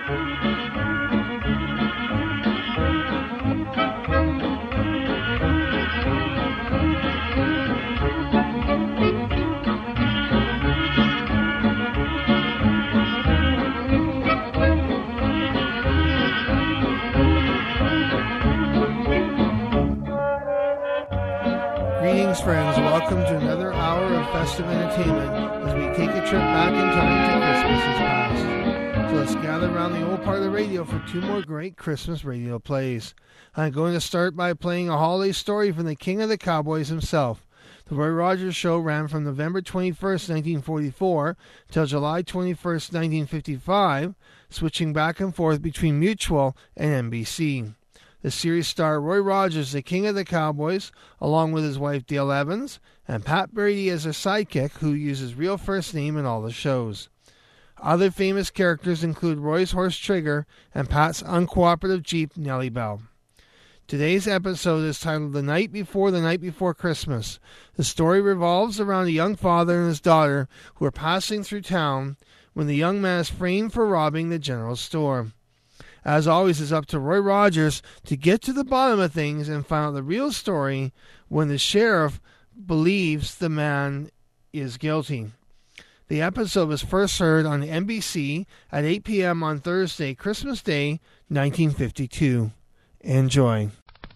Greetings, friends. Welcome to another hour of festive entertainment as we take a trip back in time to Christmas's past. So let's gather around the old part of the radio for two more great Christmas radio plays. I'm going to start by playing a holiday story from the King of the Cowboys himself. The Roy Rogers Show ran from November 21st, 1944 till July 21st, 1955, switching back and forth between Mutual and NBC. The series starred Roy Rogers, the King of the Cowboys, along with his wife Dale Evans, and Pat Brady as a sidekick who uses real first name in all the shows. Other famous characters include Roy's horse Trigger and Pat's uncooperative Jeep Nellie Bell. Today's episode is titled The Night Before Christmas. The story revolves around a young father and his daughter who are passing through town when the young man is framed for robbing the general store. As always, it's up to Roy Rogers to get to the bottom of things and find out the real story when the sheriff believes the man is guilty. The episode was first heard on NBC at 8 p.m. on Thursday, Christmas Day, 1952. Enjoy.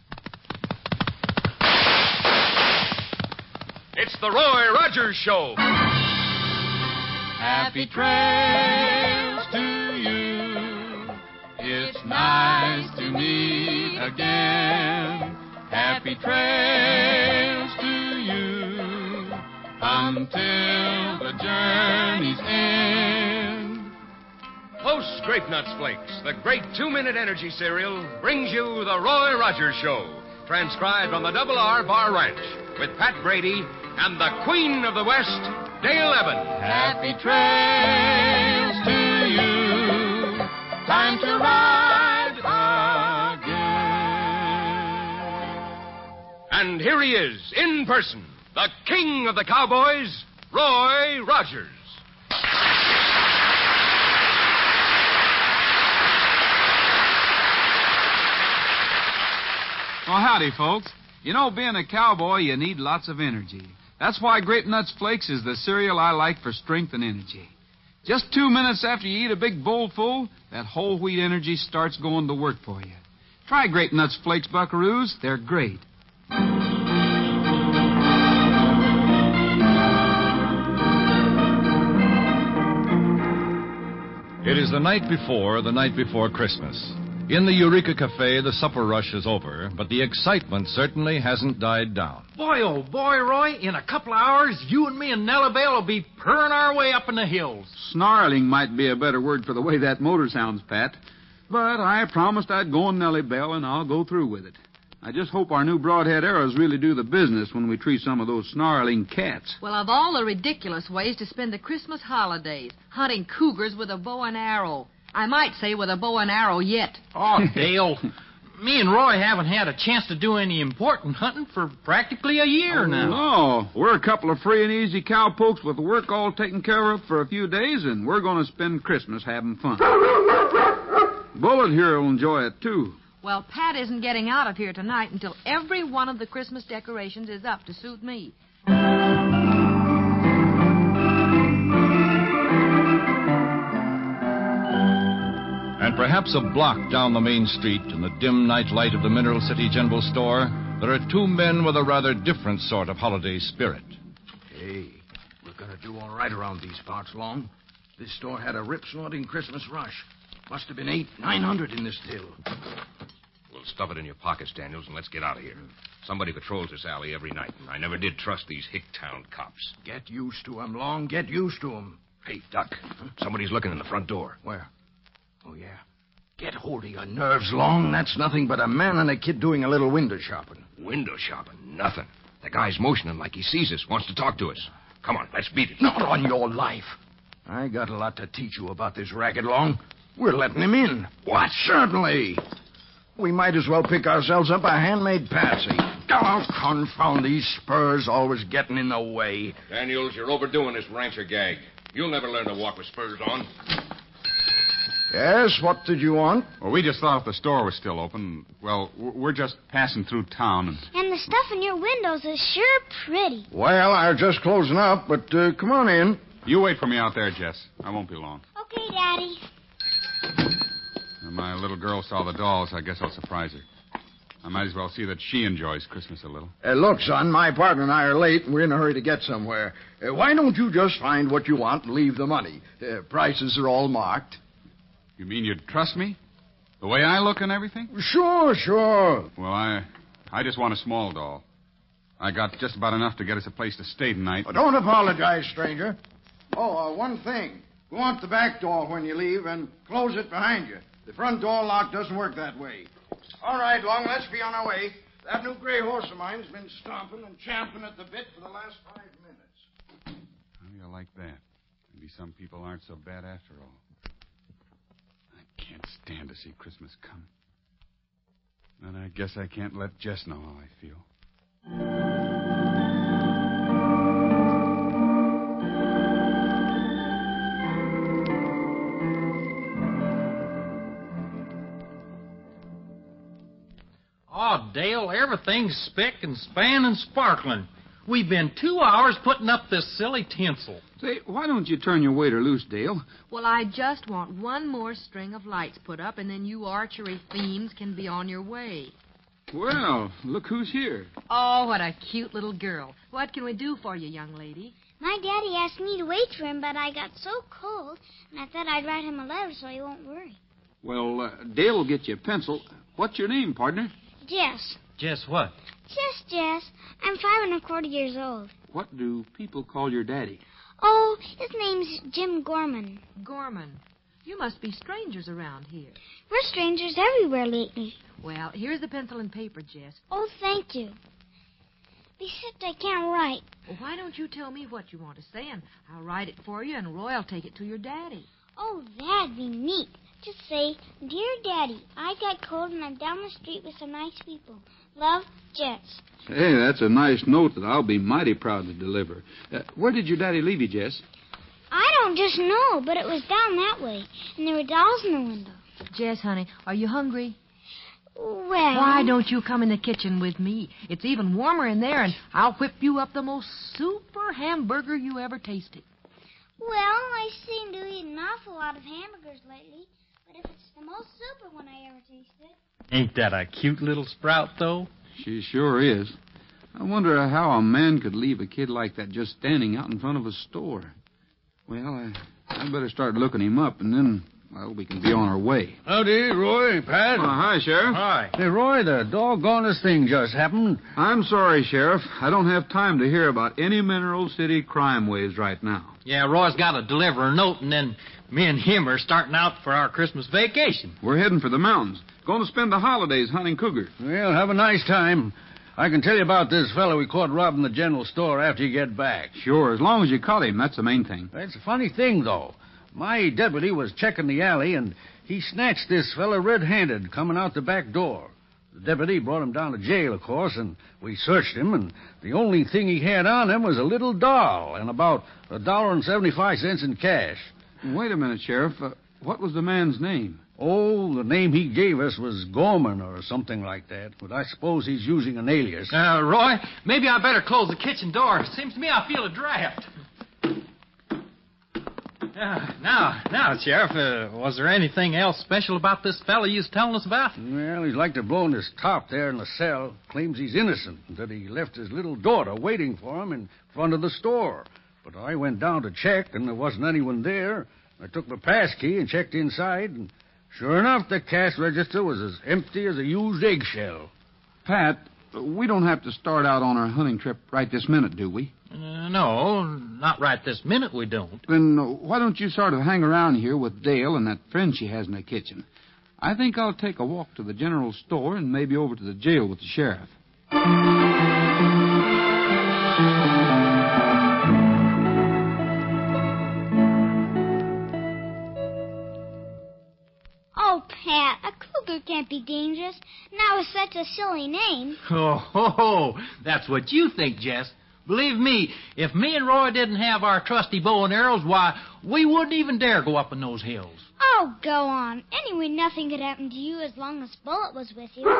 It's the Roy Rogers Show. Happy trails to you. It's nice to meet again. Happy trails to you until the journey's end. Post Grape Nuts Flakes, the great 2-minute energy cereal, brings you the Roy Rogers Show, transcribed on the Double R Bar Ranch, with Pat Brady and the Queen of the West, Dale Evans. Happy trails to you. Time to ride again. And here he is, in person, the King of the Cowboys, Roy Rogers. Well, howdy, folks. You know, being a cowboy, you need lots of energy. That's why Grape Nuts Flakes is the cereal I like for strength and energy. Just 2 minutes after you eat a big bowl full, that whole wheat energy starts going to work for you. Try Grape Nuts Flakes, buckaroos. They're great. It is the night before Christmas. In the Eureka Cafe, the supper rush is over, but the excitement certainly hasn't died down. Boy, oh boy, Roy, in a couple of hours, you and me and Nellie Bell will be purring our way up in the hills. Snarling might be a better word for the way that motor sounds, Pat. But I promised I'd go on Nellie Bell, and I'll go through with it. I just hope our new broadhead arrows really do the business when we treat some of those snarling cats. Well, of all the ridiculous ways to spend the Christmas holidays, hunting cougars with a bow and arrow. I might say with a bow and arrow yet. Oh, Dale, me and Roy haven't had a chance to do any important hunting for practically a year now. No, we're a couple of free and easy cowpokes with work all taken care of for a few days, and we're going to spend Christmas having fun. Bullet here will enjoy it, too. Well, Pat isn't getting out of here tonight until every one of the Christmas decorations is up to suit me. And perhaps a block down the main street, in the dim night light of the Mineral City General Store, there are two men with a rather different sort of holiday spirit. Hey, we're going to do all right around these parts, Long. This store had a rip-snorting Christmas rush. Must have been 800-900 in this till. Well, stuff it in your pockets, Daniels, and let's get out of here. Somebody patrols this alley every night, and I never did trust these Hicktown cops. Get used to 'em, Long. Get used to 'em. Hey, Duck, somebody's looking in the front door. Where? Oh, yeah. Get hold of your nerves, Long. That's nothing but a man and a kid doing a little window shopping. Window shopping? Nothing. The guy's motioning like he sees us, wants to talk to us. Come on, let's beat it. Not on your life. I got a lot to teach you about this racket, Long. We're letting him in. What? Certainly. We might as well pick ourselves up a handmade patsy. Oh, confound these spurs always getting in the way. Daniels, you're overdoing this rancher gag. You'll never learn to walk with spurs on. Yes, what did you want? Well, we just thought if the store was still open. Well, we're just passing through town. And the stuff in your windows is sure pretty. Well, I'm just closing up, but come on in. You wait for me out there, Jess. I won't be long. Okay, Daddy. When my little girl saw the dolls, I guess I'll surprise her. I might as well see that she enjoys Christmas a little. Look, son, my partner and I are late, and we're in a hurry to get somewhere. Why don't you just find what you want and leave the money? Prices are all marked. You mean you'd trust me? The way I look and everything? Sure. Well, I just want a small doll. I got just about enough to get us a place to stay tonight. Oh, don't apologize, stranger. Oh, one thing. Go out the back door when you leave and close it behind you. The front door lock doesn't work that way. All right, Long, let's be on our way. That new gray horse of mine's been stomping and champing at the bit for the last 5 minutes. How do you like that? Maybe some people aren't so bad after all. I can't stand to see Christmas come. And I guess I can't let Jess know how I feel. Oh, Dale, everything's spick and span and sparkling. We've been 2 hours putting up this silly tinsel. Say, why don't you turn your waiter loose, Dale? Well, I just want one more string of lights put up, and then you archery fiends can be on your way. Well, look who's here. Oh, what a cute little girl. What can we do for you, young lady? My daddy asked me to wait for him, but I got so cold, and I thought I'd write him a letter so he won't worry. Well, Dale will get you a pencil. What's your name, partner? Jess. Jess what? Jess. I'm 5 1/4 years old. What do people call your daddy? Oh, his name's Jim Gorman. Gorman. You must be strangers around here. We're strangers everywhere lately. Well, here's the pencil and paper, Jess. Oh, thank you. Except I can't write. Well, why don't you tell me what you want to say, and I'll write it for you, and Roy'll take it to your daddy. Oh, that'd be neat. Just say, Dear Daddy, I got cold and I'm down the street with some nice people. Love, Jess. Hey, that's a nice note that I'll be mighty proud to deliver. Where did your daddy leave you, Jess? I don't just know, but it was down that way, and there were dolls in the window. Jess, honey, are you hungry? Well... Why don't you come in the kitchen with me? It's even warmer in there, and I'll whip you up the most super hamburger you ever tasted. Well, I seem to eat an awful lot of hamburgers lately, but if it's the most super one I ever tasted... Ain't that a cute little sprout, though? She sure is. I wonder how a man could leave a kid like that just standing out in front of a store. Well, I better start looking him up, and then, well, we can be on our way. Howdy, Roy, Pat. Hi, Sheriff. Hi. Hey, Roy, the doggonest thing just happened. I'm sorry, Sheriff. I don't have time to hear about any Mineral City crime waves right now. Yeah, Roy's got to deliver a note, and then me and him are starting out for our Christmas vacation. We're heading for the mountains. Going to spend the holidays hunting cougar. Well, have a nice time. I can tell you about this fellow we caught robbing the general store after you get back. Sure, as long as you caught him, that's the main thing. That's a funny thing, though. My deputy was checking the alley, and he snatched this fellow red-handed coming out the back door. The deputy brought him down to jail, of course, and we searched him, and the only thing he had on him was a little doll and about $1.75 in cash. Wait a minute, Sheriff. What was the man's name? Oh, the name he gave us was Gorman or something like that, but I suppose he's using an alias. Roy, maybe I better close the kitchen door. Seems to me I feel a draft. Now, Sheriff, was there anything else special about this fella you was telling us about? Well, he's like to blowing his top there in the cell. Claims he's innocent, that he left his little daughter waiting for him in front of the store. But I went down to check, and there wasn't anyone there. I took my pass key and checked inside, and sure enough, the cash register was as empty as a used eggshell. Pat, we don't have to start out on our hunting trip right this minute, do we? No, not right this minute we don't. Then why don't you sort of hang around here with Dale and that friend she has in the kitchen? I think I'll take a walk to the general store and maybe over to the jail with the sheriff. Oh, Pat, a cougar can't be dangerous. Now with such a silly name. Oh, that's what you think, Jess. Believe me, if me and Roy didn't have our trusty bow and arrows, why, we wouldn't even dare go up in those hills. Oh, go on. Anyway, nothing could happen to you as long as Bullet was with you.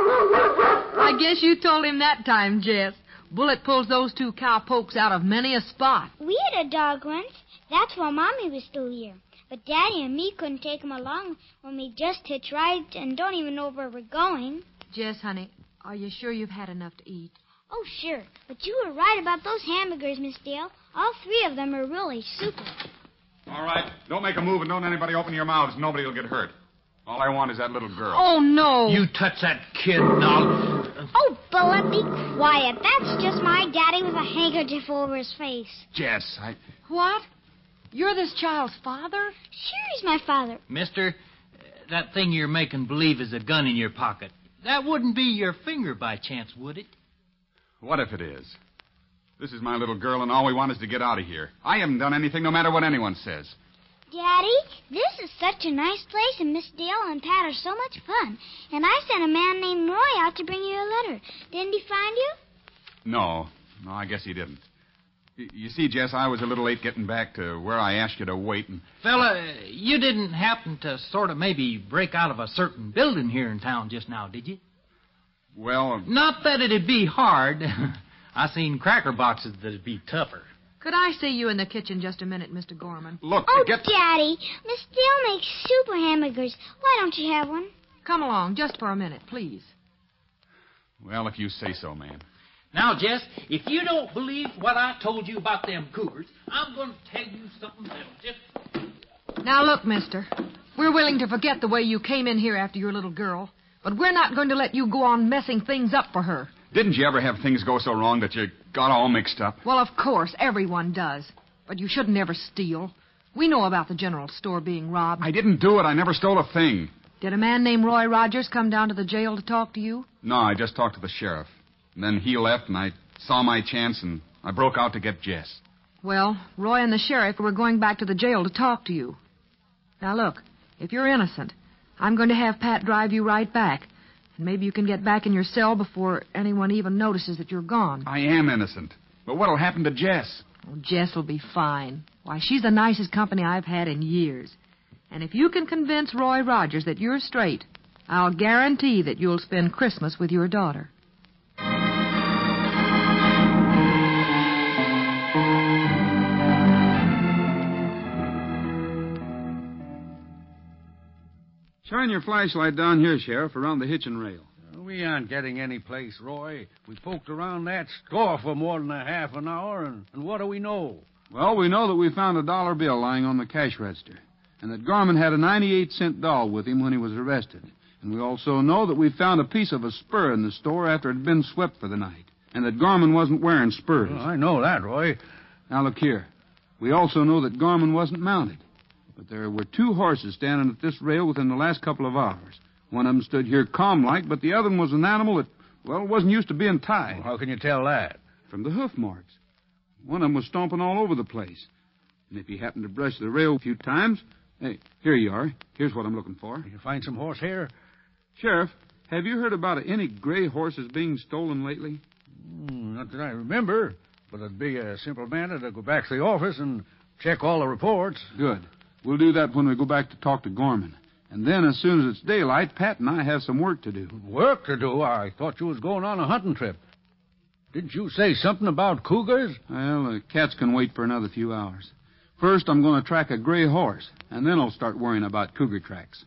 I guess you told him that time, Jess. Bullet pulls those two cowpokes out of many a spot. We had a dog once. That's while Mommy was still here. But Daddy and me couldn't take him along when we just hitched rides and don't even know where we're going. Jess, honey, are you sure you've had enough to eat? Oh, sure. But you were right about those hamburgers, Miss Dale. All three of them are really super. All right. Don't make a move and don't anybody open your mouths. Nobody will get hurt. All I want is that little girl. Oh, no. You touch that kid, and I'll... Oh, Bullet, be quiet. That's just my daddy with a handkerchief over his face. Jess, What? You're this child's father? Sure, he's my father. Mister, that thing you're making believe is a gun in your pocket. That wouldn't be your finger by chance, would it? What if it is? This is my little girl, and all we want is to get out of here. I haven't done anything, no matter what anyone says. Daddy, this is such a nice place, and Miss Dale and Pat are so much fun. And I sent a man named Roy out to bring you a letter. Didn't he find you? No, I guess he didn't. You see, Jess, I was a little late getting back to where I asked you to wait, and... Fella, you didn't happen to sort of maybe break out of a certain building here in town just now, did you? Well... Not that it'd be hard. I seen cracker boxes that'd be tougher. Could I see you in the kitchen just a minute, Mr. Gorman? Look, Daddy, Miss Dale makes super hamburgers. Why don't you have one? Come along, just for a minute, please. Well, if you say so, ma'am. Now, Jess, if you don't believe what I told you about them cougars, I'm going to tell you something that'll just... Now, look, mister. We're willing to forget the way you came in here after your little girl, but we're not going to let you go on messing things up for her. Didn't you ever have things go so wrong that you got all mixed up? Well, of course, everyone does. But you shouldn't ever steal. We know about the general store being robbed. I didn't do it. I never stole a thing. Did a man named Roy Rogers come down to the jail to talk to you? No, I just talked to the sheriff. And then he left, and I saw my chance, and I broke out to get Jess. Well, Roy and the sheriff were going back to the jail to talk to you. Now, look, if you're innocent, I'm going to have Pat drive you right back. And maybe you can get back in your cell before anyone even notices that you're gone. I am innocent. But what'll happen to Jess? Oh, Jess will be fine. Why, she's the nicest company I've had in years. And if you can convince Roy Rogers that you're straight, I'll guarantee that you'll spend Christmas with your daughter. Shine your flashlight down here, Sheriff, around the hitching rail. We aren't getting any place, Roy. We poked around that store for more than a half an hour, and what do we know? Well, we know that we found a dollar bill lying on the cash register, and that Gorman had a 98-cent doll with him when he was arrested. And we also know that we found a piece of a spur in the store after it had been swept for the night, and that Gorman wasn't wearing spurs. Well, I know that, Roy. Now, look here. We also know that Gorman wasn't mounted. But there were two horses standing at this rail within the last couple of hours. One of them stood here calm-like, but the other one was an animal that, well, wasn't used to being tied. Well, how can you tell that? From the hoof marks. One of them was stomping all over the place. And if he happened to brush the rail a few times... Hey, here you are. Here's what I'm looking for. You find some horsehair? Sheriff, have you heard about any gray horses being stolen lately? Not that I remember. But it'd be a simple matter to go back to the office and check all the reports. Good. We'll do that when we go back to talk to Gorman. And then, as soon as it's daylight, Pat and I have some work to do. Work to do? I thought you was going on a hunting trip. Didn't you say something about cougars? Well, the cats can wait for another few hours. First, I'm going to track a gray horse, and then I'll start worrying about cougar tracks.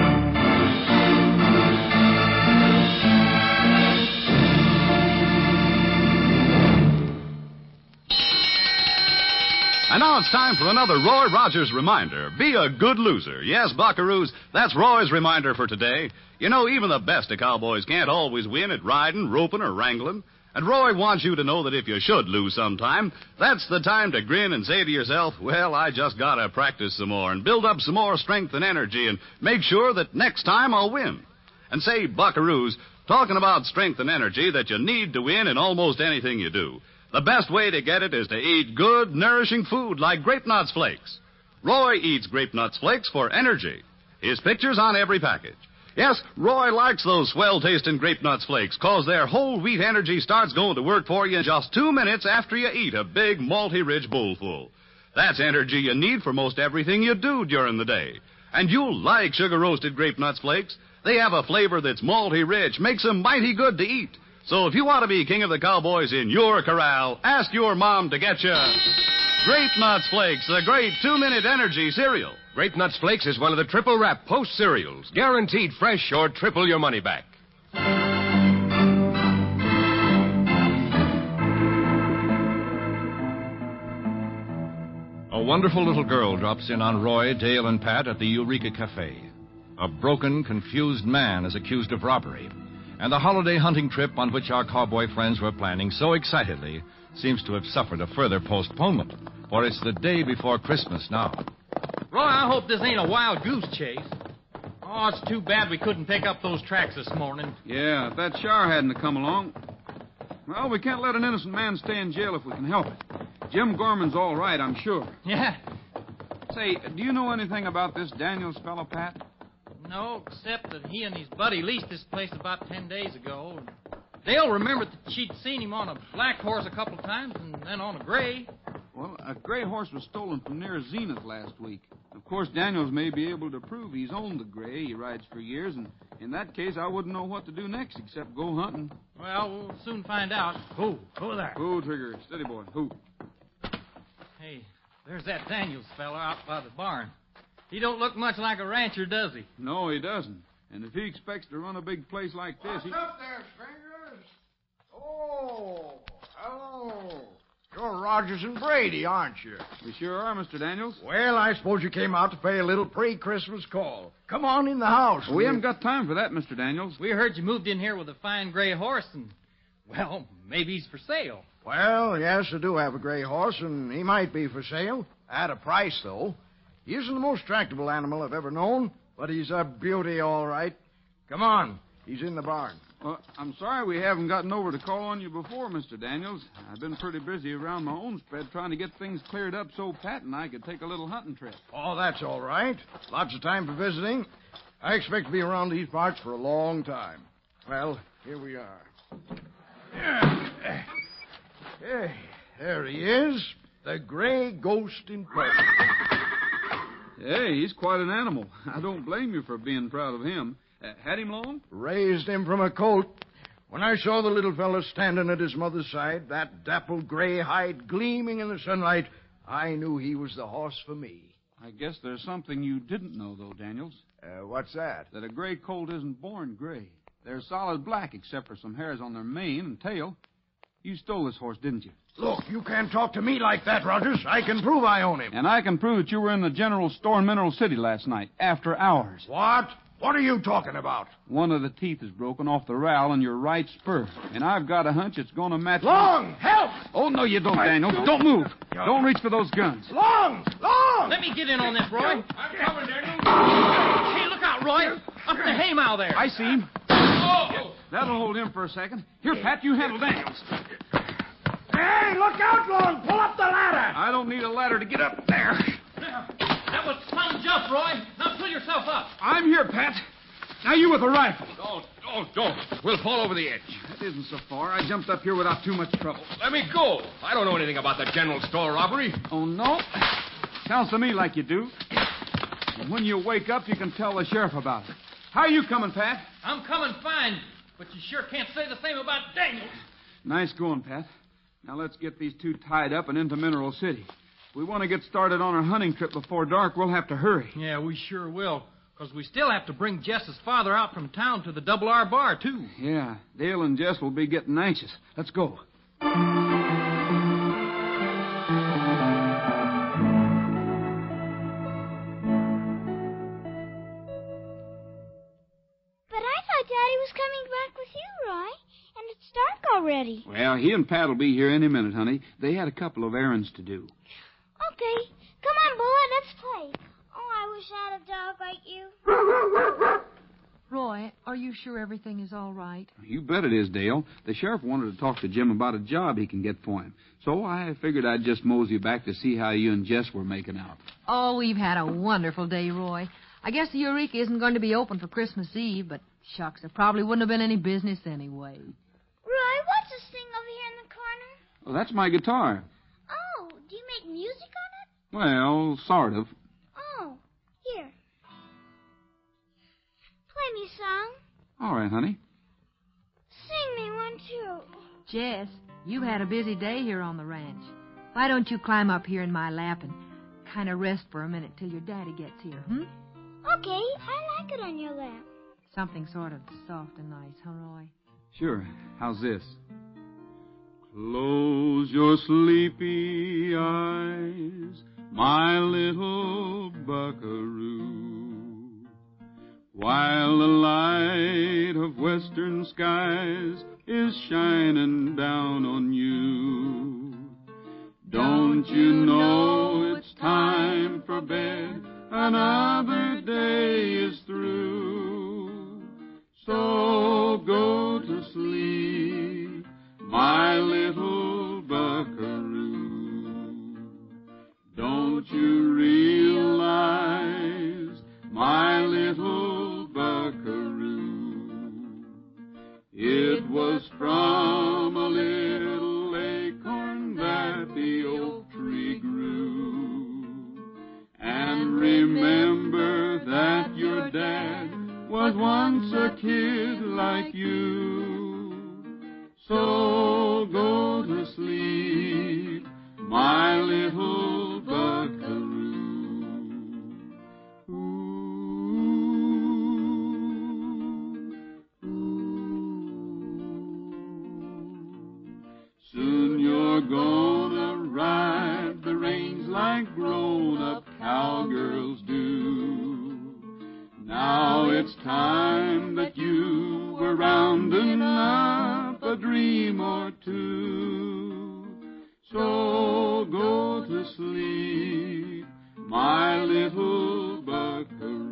And now it's time for another Roy Rogers reminder. Be a good loser. Yes, buckaroos, that's Roy's reminder for today. You know, even the best of cowboys can't always win at riding, roping, or wrangling. And Roy wants you to know that if you should lose sometime, that's the time to grin and say to yourself, well, I just got to practice some more and build up some more strength and energy and make sure that next time I'll win. And say, buckaroos, talking about strength and energy that you need to win in almost anything you do. The best way to get it is to eat good, nourishing food like Grape Nuts Flakes. Roy eats Grape Nuts Flakes for energy. His picture's on every package. Yes, Roy likes those swell-tasting Grape Nuts Flakes, 'cause their whole wheat energy starts going to work for you in just 2 minutes after you eat a big, malty-rich bowlful. That's energy you need for most everything you do during the day. And you'll like sugar-roasted grape nuts flakes. They have a flavor that's malty rich, makes them mighty good to eat. So if you want to be king of the cowboys in your corral, ask your mom to get you Grape Nuts Flakes, the great 2-minute energy cereal. Grape Nuts Flakes is one of the triple wrap Post cereals, guaranteed fresh or triple your money back. A wonderful little girl drops in on Roy, Dale, and Pat at the Eureka Cafe. A broken, confused man is accused of robbery. And the holiday hunting trip on which our cowboy friends were planning so excitedly seems to have suffered a further postponement, for it's the day before Christmas now. Roy, I hope this ain't a wild goose chase. Oh, it's too bad we couldn't pick up those tracks this morning. Yeah, if that shower hadn't come along. Well, we can't let an innocent man stay in jail if we can help it. Jim Gorman's all right, I'm sure. Yeah. Say, do you know anything about this Daniels fellow, Pat? No, except that he and his buddy leased this place about 10 days ago. Dale remembered that she'd seen him on a black horse a couple of times and then on a gray. Well, a gray horse was stolen from near Zenith last week. Of course, Daniels may be able to prove he's owned the gray. He rides for years, and in that case, I wouldn't know what to do next except go hunting. Well, we'll soon find out. Who there? Who, Trigger? Steady, boy. Who? Hey, there's that Daniels fella out by the barn. He don't look much like a rancher, does he? No, he doesn't. And if he expects to run a big place like this, What's up there, strangers? Oh, hello. You're Rogers and Brady, aren't you? We sure are, Mr. Daniels. Well, I suppose you came out to pay a little pre-Christmas call. Come on in the house. We haven't got time for that, Mr. Daniels. We heard you moved in here with a fine gray horse, and, well, maybe he's for sale. Well, yes, I do have a gray horse, and he might be for sale. At a price, though. He isn't the most tractable animal I've ever known, but he's a beauty, all right. Come on. He's in the barn. Well, I'm sorry we haven't gotten over to call on you before, Mr. Daniels. I've been pretty busy around my own spread trying to get things cleared up so Pat and I could take a little hunting trip. Oh, that's all right. Lots of time for visiting. I expect to be around these parts for a long time. Well, here we are. Hey, there he is. The gray ghost in person. Hey, he's quite an animal. I don't blame you for being proud of him. Had him long? Raised him from a colt. When I saw the little fellow standing at his mother's side, that dappled gray hide gleaming in the sunlight, I knew he was the horse for me. I guess there's something you didn't know, though, Daniels. What's that? That a gray colt isn't born gray. They're solid black except for some hairs on their mane and tail. You stole this horse, didn't you? Look, you can't talk to me like that, Rogers. I can prove I own him. And I can prove that you were in the general store in Mineral City last night, after hours. What? What are you talking about? One of the teeth is broken off the rowel on your right spur, and I've got a hunch it's going to match... Long! Help! Oh, no, you don't, Daniels. Don't move. Don't reach for those guns. Long! Long! Let me get in on this, Roy. I'm coming, Daniel. Hey, look out, Roy. Up in the haymow there. I see him. Oh! That'll hold him for a second. Here, Pat, you handle Daniels. Hey, look out, Long! Pull up the ladder! I don't need a ladder to get up there. That was some jump, Roy. Now pull yourself up. I'm here, Pat. Now you with the rifle. Don't. We'll fall over the edge. That isn't so far. I jumped up here without too much trouble. Let me go. I don't know anything about the general store robbery. Oh, no? Sounds to me like you do. And when you wake up, you can tell the sheriff about it. How are you coming, Pat? I'm coming fine, but you sure can't say the same about Daniels. Nice going, Pat. Now let's get these two tied up and into Mineral City. If we want to get started on our hunting trip before dark, we'll have to hurry. Yeah, we sure will. Because we still have to bring Jess's father out from town to the Double R bar, too. Yeah, Dale and Jess will be getting anxious. Let's go. But I thought Daddy was coming back with you, Roy. And it's dark already. Well, he and Pat will be here any minute, honey. They had a couple of errands to do. Okay. Come on, Bullet, let's play. Oh, I wish I had a dog like you. Roy, are you sure everything is all right? You bet it is, Dale. The sheriff wanted to talk to Jim about a job he can get for him. So I figured I'd just mosey back to see how you and Jess were making out. Oh, we've had a wonderful day, Roy. I guess the Eureka isn't going to be open for Christmas Eve, but shucks, there probably wouldn't have been any business anyway. Roy, what's this thing over here in the corner? Well, that's my guitar. Oh, do you make music on it? Well, sort of. Oh, here. me a song. All right, honey. Sing me one, too. Jess, you had a busy day here on the ranch. Why don't you climb up here in my lap and kind of rest for a minute till your daddy gets here, Okay, I like it on your lap. Something sort of soft and nice, huh, Roy? Sure. How's this? Close your sleepy eyes, my little buckaroo, while the light of western skies is shining down on you. Don't you know it's time for bed? Another day is through. So go to sleep, my little buckaroo. Don't you realize, my little buckaroo, it was from a little acorn that the oak tree grew. And remember that your dad was once a kid like you. So go to sleep, my little buckaroo. Soon you're gonna ride the range like grown-up cowgirls do. Now it's time that you were rounding up a dream or two. So go to sleep, my little buckaroo.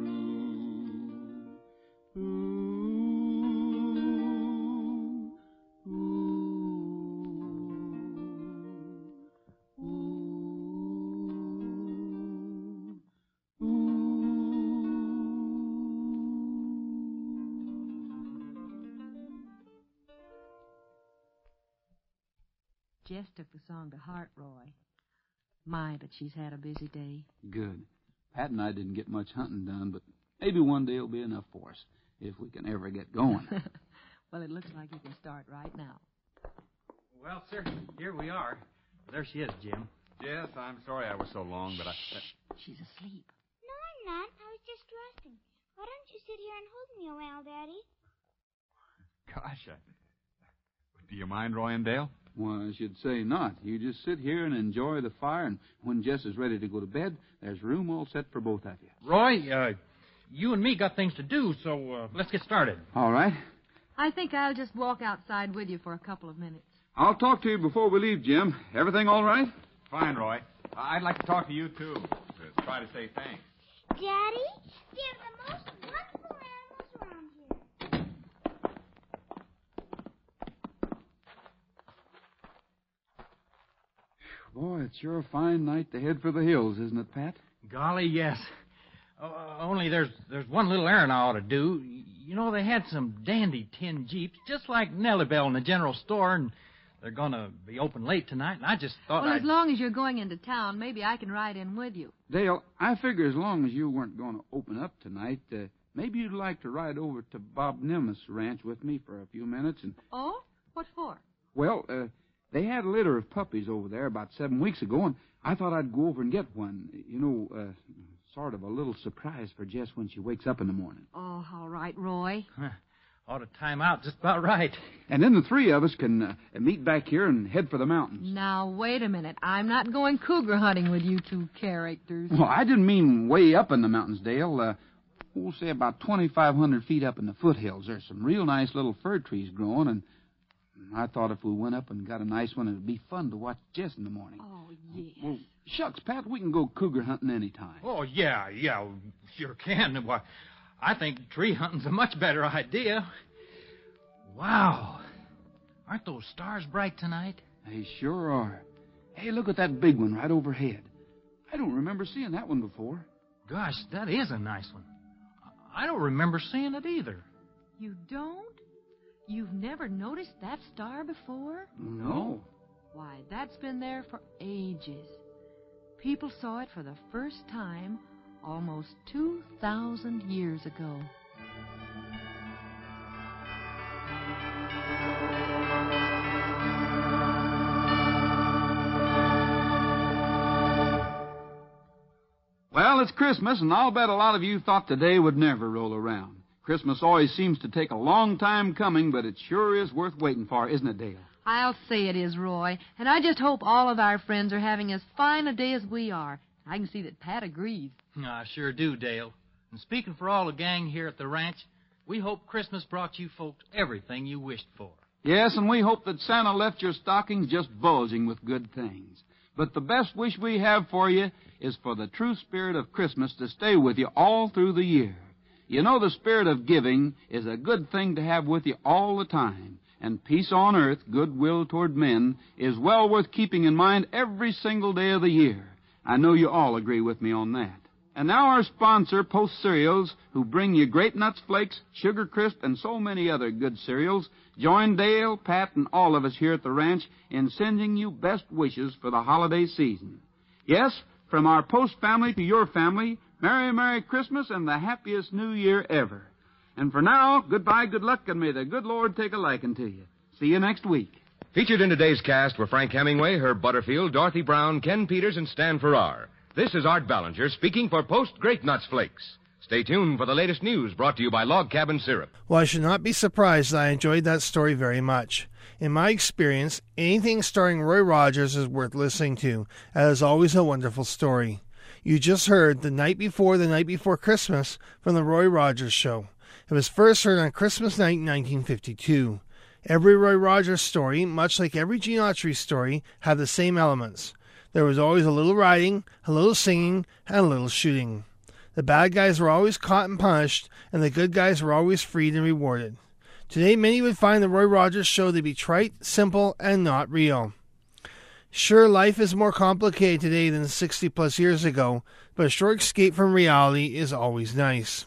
Jess took the song to heart, Roy. My, but she's had a busy day. Good. Pat and I didn't get much hunting done, but maybe one day will be enough for us, if we can ever get going. Well, it looks like you can start right now. Well, sir, here we are. There she is, Jim. Yes, I'm sorry I was so long, but She's asleep. No, I'm not. I was just resting. Why don't you sit here and hold me a while, Daddy? Gosh, do you mind, Roy and Dale? Well, I should say not. You just sit here and enjoy the fire, and when Jess is ready to go to bed, there's room all set for both of you. Roy, you and me got things to do, so let's get started. All right. I think I'll just walk outside with you for a couple of minutes. I'll talk to you before we leave, Jim. Everything all right? Fine, Roy. I'd like to talk to you, too. To try to say thanks. Daddy, they're the most wonderful animals around here. Boy, it's sure a fine night to head for the hills, isn't it, Pat? Golly, yes. Only there's one little errand I ought to do. You know, they had some dandy tin Jeeps, just like Nellie Bell in the general store, and they're going to be open late tonight, and I just thought Well, as long as you're going into town, maybe I can ride in with you. Dale, I figure as long as you weren't going to open up tonight, maybe you'd like to ride over to Bob Nimitz' ranch with me for a few minutes and... Oh? What for? Well, they had a litter of puppies over there about 7 weeks ago, and I thought I'd go over and get one. You know, sort of a little surprise for Jess when she wakes up in the morning. Oh, all right, Roy. ought to time out just about right. And then the three of us can meet back here and head for the mountains. Now, wait a minute. I'm not going cougar hunting with you two characters. Well, I didn't mean way up in the mountains, Dale. We'll say about 2,500 feet up in the foothills. There's some real nice little fir trees growing, and I thought if we went up and got a nice one, it'd be fun to watch Jess in the morning. Oh, yes. Well, shucks, Pat, we can go cougar hunting any time. Oh, yeah, sure can. Why, I think tree hunting's a much better idea. Wow. Aren't those stars bright tonight? They sure are. Hey, look at that big one right overhead. I don't remember seeing that one before. Gosh, that is a nice one. I don't remember seeing it either. You don't? You've never noticed that star before? No. Why, that's been there for ages. People saw it for the first time almost 2,000 years ago. Well, it's Christmas, and I'll bet a lot of you thought the day would never roll around. Christmas always seems to take a long time coming, but it sure is worth waiting for, isn't it, Dale? I'll say it is, Roy. And I just hope all of our friends are having as fine a day as we are. I can see that Pat agrees. I sure do, Dale. And speaking for all the gang here at the ranch, we hope Christmas brought you folks everything you wished for. Yes, and we hope that Santa left your stockings just bulging with good things. But the best wish we have for you is for the true spirit of Christmas to stay with you all through the year. You know, the spirit of giving is a good thing to have with you all the time. And peace on earth, goodwill toward men, is well worth keeping in mind every single day of the year. I know you all agree with me on that. And now our sponsor, Post Cereals, who bring you Great Nuts Flakes, Sugar Crisp, and so many other good cereals, join Dale, Pat, and all of us here at the ranch in sending you best wishes for the holiday season. Yes, from our Post family to your family, Merry, Merry Christmas and the happiest New Year ever. And for now, goodbye, good luck, and may the good Lord take a liking to you. See you next week. Featured in today's cast were Frank Hemingway, Herb Butterfield, Dorothy Brown, Ken Peters, and Stan Farrar. This is Art Ballinger speaking for Post Great Nuts Flakes. Stay tuned for the latest news brought to you by Log Cabin Syrup. Well, I should not be surprised that I enjoyed that story very much. In my experience, anything starring Roy Rogers is worth listening to, as is always a wonderful story. You just heard The Night Before Christmas from the Roy Rogers Show. It was first heard on Christmas night in 1952. Every Roy Rogers story, much like every Gene Autry story, had the same elements. There was always a little riding, a little singing, and a little shooting. The bad guys were always caught and punished, and the good guys were always freed and rewarded. Today, many would find the Roy Rogers Show to be trite, simple, and not real. Sure, life is more complicated today than 60-plus years ago, but a short escape from reality is always nice.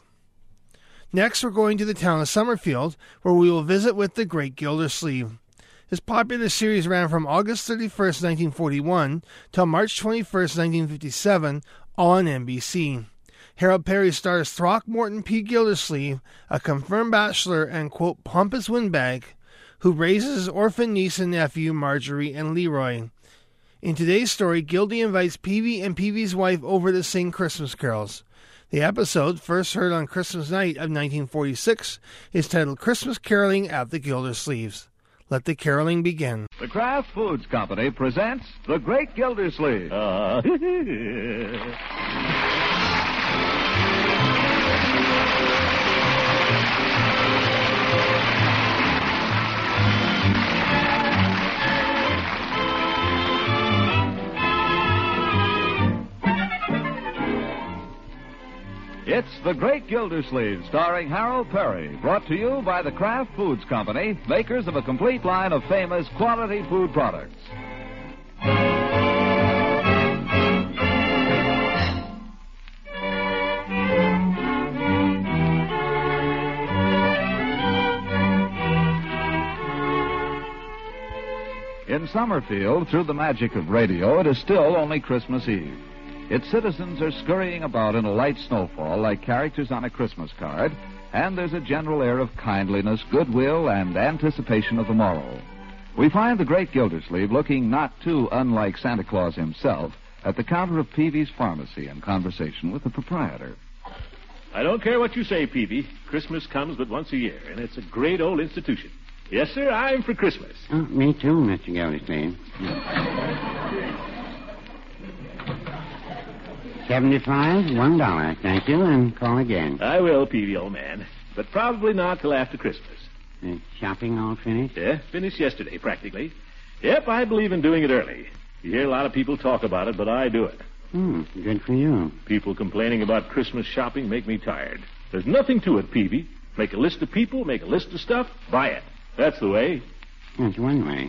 Next, we're going to the town of Summerfield, where we will visit with the Great Gildersleeve. This popular series ran from August 31st, 1941, till March 21st, 1957, on NBC. Harold Perry stars Throckmorton P. Gildersleeve, a confirmed bachelor and, quote, pompous windbag, who raises his orphan niece and nephew, Marjorie and Leroy. In today's story, Gildy invites Peavy and Peavy's wife over to sing Christmas carols. The episode, first heard on Christmas night of 1946, is titled Christmas Caroling at the Gildersleeves. Let the caroling begin. The Kraft Foods Company presents The Great Gildersleeve. It's The Great Gildersleeve, starring Harold Perry, brought to you by the Kraft Foods Company, makers of a complete line of famous quality food products. In Summerfield, through the magic of radio, it is still only Christmas Eve. Its citizens are scurrying about in a light snowfall like characters on a Christmas card, and there's a general air of kindliness, goodwill, and anticipation of the morrow. We find the Great Gildersleeve looking not too unlike Santa Claus himself at the counter of Peavy's Pharmacy in conversation with the proprietor. I don't care what you say, Peavy. Christmas comes but once a year, and it's a great old institution. Yes, sir, I'm for Christmas. Oh, me too, Mr. Gildersleeve. 75, $1, thank you, and call again. I will, Peavy, old man, but probably not till after Christmas. Shopping all finished? Yeah, finished yesterday, practically. Yep, I believe in doing it early. You hear a lot of people talk about it, but I do it. Good for you. People complaining about Christmas shopping make me tired. There's nothing to it, Peavy. Make a list of people, make a list of stuff, buy it. That's the way. That's one way.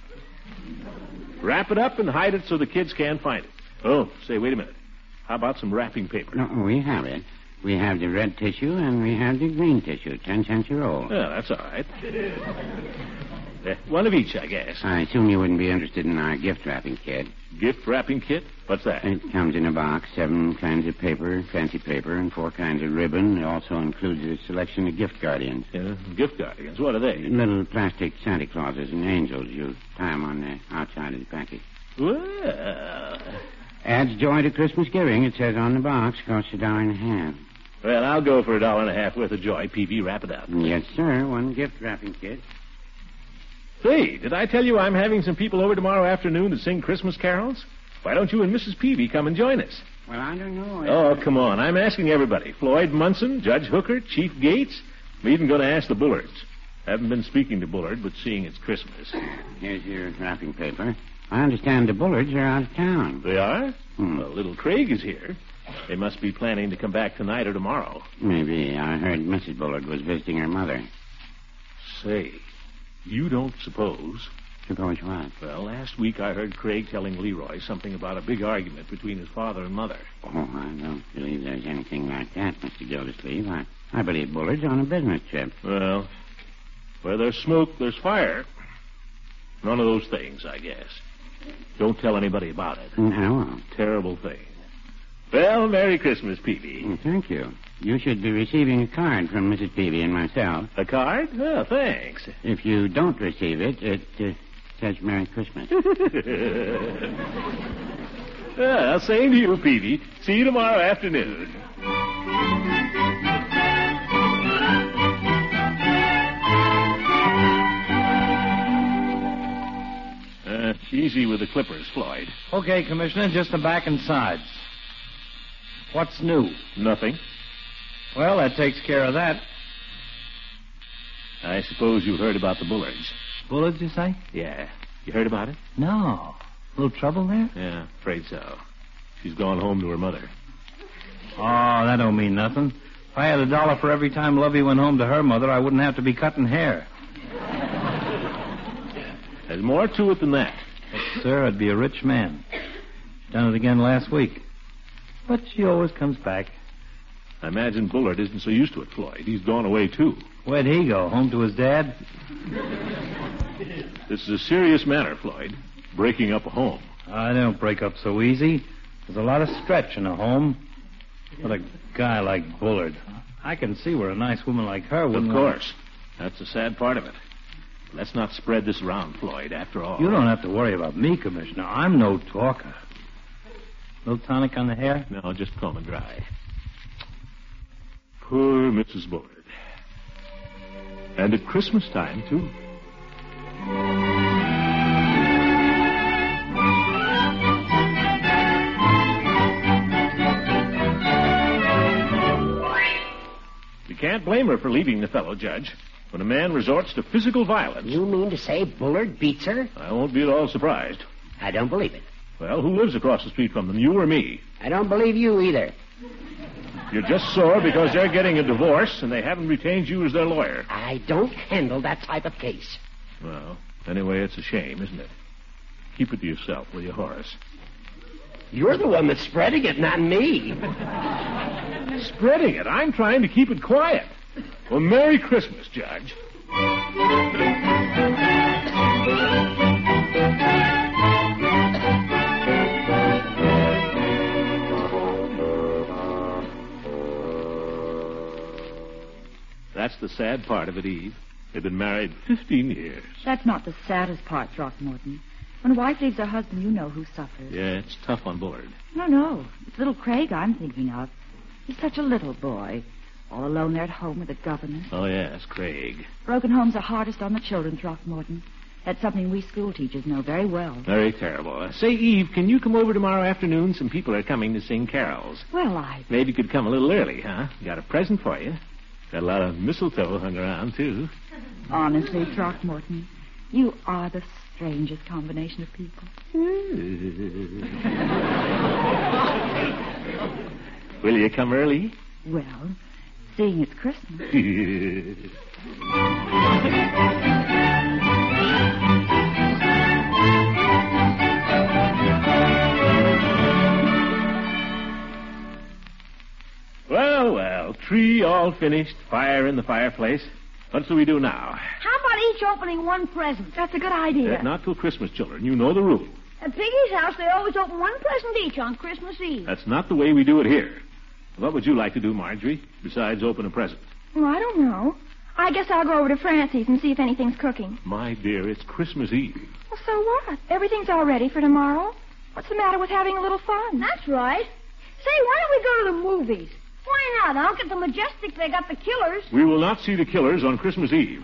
Wrap it up and hide it so the kids can't find it. Oh, say, wait a minute. How about some wrapping paper? No, we have it. We have the red tissue and we have the green tissue, 10 cents a roll. Yeah, that's all right. One of each, I guess. I assume you wouldn't be interested in our gift wrapping kit. Gift wrapping kit? What's that? It comes in a box, 7 kinds of paper, fancy paper, and 4 kinds of ribbon. It also includes a selection of gift guardians. Yeah, gift guardians. What are they? Little plastic Santa Clauses and angels. You tie them on the outside of the package. Well... Adds joy to Christmas giving, it says on the box. Costs $1.50. Well, I'll go for $1.50 worth of joy, Peavy. Wrap it up. Yes, sir. One gift wrapping kit. Say, did I tell you I'm having some people over tomorrow afternoon to sing Christmas carols? Why don't you and Mrs. Peavy come and join us? Well, I don't know. Oh, come on. I'm asking everybody. Floyd Munson, Judge Hooker, Chief Gates. I'm even going to ask the Bullards. Haven't been speaking to Bullard, but seeing it's Christmas. Here's your wrapping paper. I understand the Bullards are out of town. They are? Well, little Craig is here. They must be planning to come back tonight or tomorrow. Maybe. I heard Mrs. Bullard was visiting her mother. Say, you don't suppose... Suppose what? Well, last week I heard Craig telling Leroy something about a big argument between his father and mother. Oh, I don't believe there's anything like that, Mr. Gildersleeve. I believe Bullard's on a business trip. Well, where there's smoke, there's fire. None of those things, I guess. Don't tell anybody about it. I won't. Terrible thing. Well, Merry Christmas, Peavy. Thank you. You should be receiving a card from Mrs. Peavy and myself. A card? Oh, thanks. If you don't receive it, it says Merry Christmas. Well, same to you, Peavy. See you tomorrow afternoon. Easy with the clippers, Floyd. Okay, Commissioner, just the back and sides. What's new? Nothing. Well, that takes care of that. I suppose you heard about the Bullards. Bullards, you say? Yeah. You heard about it? No. Little trouble there? Yeah, afraid so. She's gone home to her mother. Oh, that don't mean nothing. If I had $1 for every time Lovey went home to her mother, I wouldn't have to be cutting hair. There's more to it than that. Yes, sir, I'd be a rich man. She done it again last week. But she always comes back. I imagine Bullard isn't so used to it, Floyd. He's gone away, too. Where'd he go? Home to his dad? This is a serious matter, Floyd. Breaking up a home. I don't break up so easy. There's a lot of stretch in a home. But a guy like Bullard, I can see where a nice woman like her wouldn't... Of course. That's the sad part of it. Let's not spread this around, Floyd, after all. You don't have to worry about me, Commissioner. I'm no talker. No tonic on the hair? No, just comb and dry. Poor Mrs. Bullard. And at Christmas time, too. You can't blame her for leaving the fellow, Judge. When a man resorts to physical violence... You mean to say Bullard beats her? I won't be at all surprised. I don't believe it. Well, who lives across the street from them, you or me? I don't believe you either. You're just sore because they're getting a divorce and they haven't retained you as their lawyer. I don't handle that type of case. Well, anyway, it's a shame, isn't it? Keep it to yourself, will you, Horace? You're the one that's spreading it, not me. Spreading it? I'm trying to keep it quiet. Well, Merry Christmas, Judge. That's the sad part of it, Eve. They've been married 15 years. That's not the saddest part, Throckmorton. When a wife leaves her husband, you know who suffers. Yeah, it's tough on Bullard. No. It's little Craig I'm thinking of. He's such a little boy. All alone there at home with the governess. Oh, yes, Craig. Broken homes are hardest on the children, Throckmorton. That's something we school teachers know very well. Very terrible. Say, Eve, can you come over tomorrow afternoon? Some people are coming to sing carols. Well, Maybe you could come a little early, huh? Got a present for you. Got a lot of mistletoe hung around, too. Honestly, Throckmorton, you are the strangest combination of people. Will you come early? Well, seeing it's Christmas. Well, tree all finished, fire in the fireplace. What do we do now? How about each opening one present? That's a good idea. Not till Christmas, children. You know the rule. At Piggy's house, they always open one present each on Christmas Eve. That's not the way we do it here. What would you like to do, Marjorie, besides open a present? Well, I don't know. I guess I'll go over to Francie's and see if anything's cooking. My dear, it's Christmas Eve. Well, so what? Everything's all ready for tomorrow. What's the matter with having a little fun? That's right. Say, why don't we go to the movies? Why not, Unc? At the Majestic, they got the Killers. We will not see the Killers on Christmas Eve.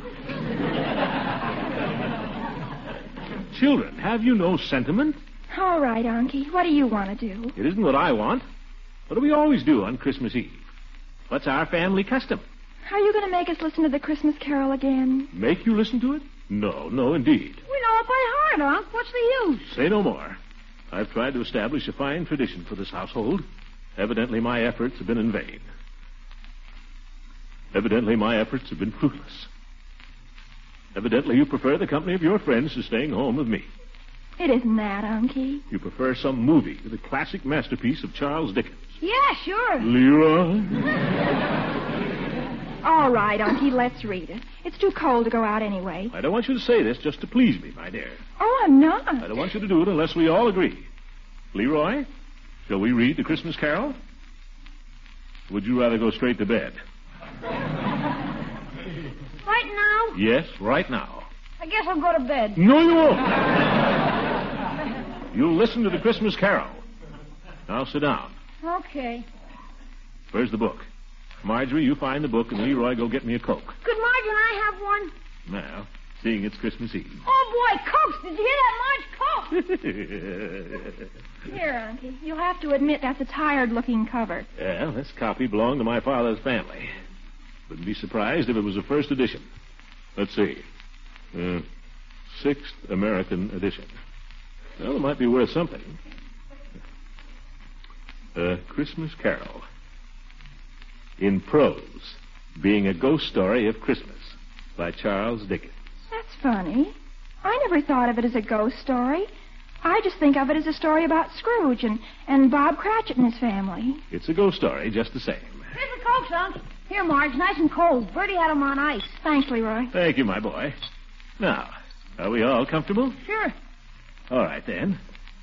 Children, have you no sentiment? All right, Unky. What do you want to do? It isn't what I want. What do we always do on Christmas Eve? What's our family custom? Are you going to make us listen to the Christmas Carol again? Make you listen to it? No, indeed. We know it by heart, Unc. What's the use? Say no more. I've tried to establish a fine tradition for this household. Evidently, my efforts have been in vain. Evidently, my efforts have been fruitless. Evidently, you prefer the company of your friends to staying home with me. It isn't that, Unky. You prefer some movie with a classic masterpiece of Charles Dickens. Yeah, sure. Leroy? All right, Unky, let's read it. It's too cold to go out anyway. I don't want you to say this just to please me, my dear. Oh, I'm not. I don't want you to do it unless we all agree. Leroy, shall we read the Christmas Carol? Would you rather go straight to bed? Right now? Yes, right now. I guess I'll go to bed. No, you won't. You'll listen to the Christmas Carol. Now sit down. Okay. Where's the book? Marjorie, you find the book, and Leroy, go get me a Coke. Could Marge and I have one? Now, seeing it's Christmas Eve. Oh, boy, Cokes. Did you hear that, Marge? Coke. Here, Unky. You'll have to admit that's a tired-looking cover. Yeah, this copy belonged to my father's family. Wouldn't be surprised if it was a first edition. Let's see. Sixth American edition. Well, it might be worth something. Christmas Carol. In prose, being a ghost story of Christmas by Charles Dickens. That's funny. I never thought of it as a ghost story. I just think of it as a story about Scrooge and Bob Cratchit and his family. It's a ghost story just the same. Here's the Cokes, Unc. Here, Marge, nice and cold. Bertie had them on ice. Thanks, Leroy. Thank you, my boy. Now, are we all comfortable? Sure. All right, then.